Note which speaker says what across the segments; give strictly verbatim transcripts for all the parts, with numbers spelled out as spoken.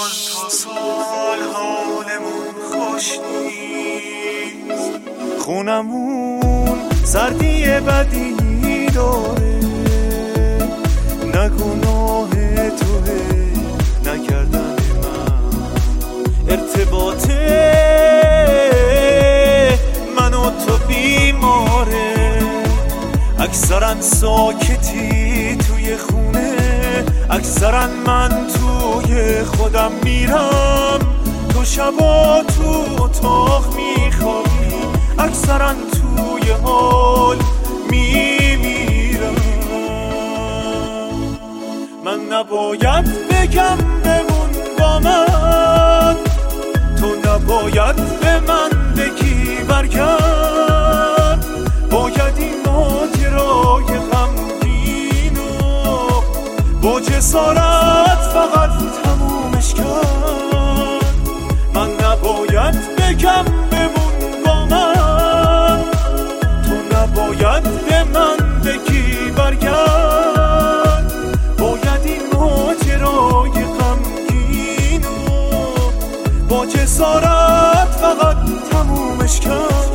Speaker 1: چند تا سال حالمون خوش نیست، خونمون سردی بدی داره، نه گناه توه نکردن من، ارتباط من و تو بیماره، اکثرا ساکتی توی خونه، اکثرا من توی خودم میرم، تو شبا تو اتاق میخوابی، اکثرا توی حال میمیرم. من نباید بگم بمون با من، تو نباید به من بگی برگرد، باید این ماجرای غمگینو با جسارت فقط تمومش کرد. من نباید بگم بمون با من، تو نباید به من بگی برگرد، باید این ماجرای غمگینو با جسارت فقط تمومش کرد.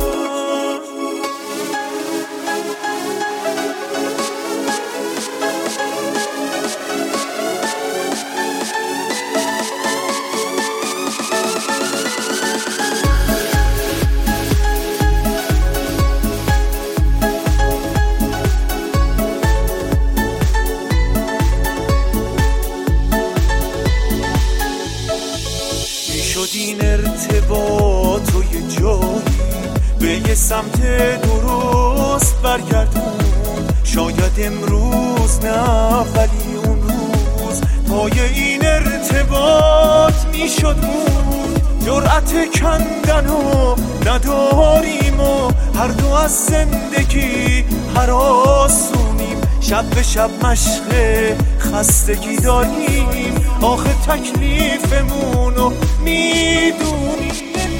Speaker 1: شد این ارتباط و یه جایی به یه سمت درست برگردون، شاید امروز نه ولی اون روز پای این ارتباط میشد بود. جرأت کندن و نداریم و هر دو از زندگی هراسونیم، شب به شب مشق خستگی داریم، آخه تکلیفمونو میدونیم.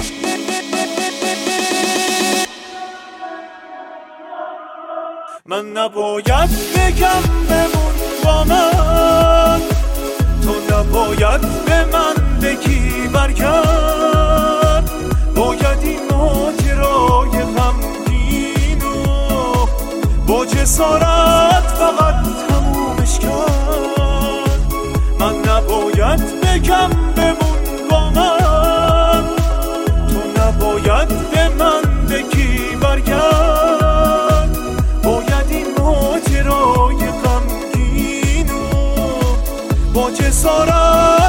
Speaker 1: من نباید بگم بمون با من، تو نباید به من بگی برگرد، باید این ماجرای غمگینو با جسارت فقط تمومش کرد. من نباید بگم بمون با من، تو نباید به من بگی برگرد، باید این ماجرای غمگینو با جسارت